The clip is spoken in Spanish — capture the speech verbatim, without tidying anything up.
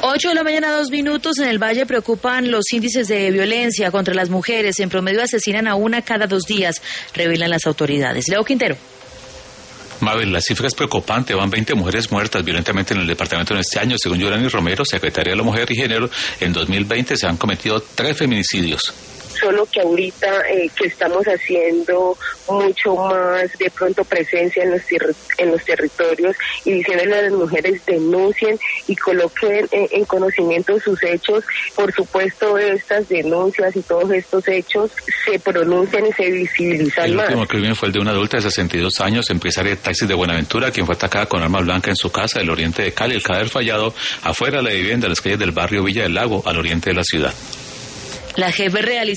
Ocho de la mañana, dos minutos. En el Valle preocupan los índices de violencia contra las mujeres. En promedio asesinan a una cada dos días, revelan las autoridades. Leo Quintero. Mabel, la cifra es preocupante. Van veinte mujeres muertas violentamente en el departamento en este año. Según Yolani Romero, secretaria de la Mujer y Género, en dos mil veinte se han cometido tres feminicidios. Solo que ahorita eh, que estamos haciendo mucho más de pronto presencia en los, ter- en los territorios y diciéndole a las mujeres denuncien y coloquen eh, en conocimiento sus hechos. Por supuesto, estas denuncias y todos estos hechos se pronuncian y se visibilizan el más. El último crimen fue el de una adulta de sesenta y dos años, empresaria de taxis de Buenaventura, quien fue atacada con arma blanca en su casa del oriente de Cali. El cadáver fallado afuera de la vivienda en las calles del barrio Villa del Lago, al oriente de la ciudad. La jefe realizó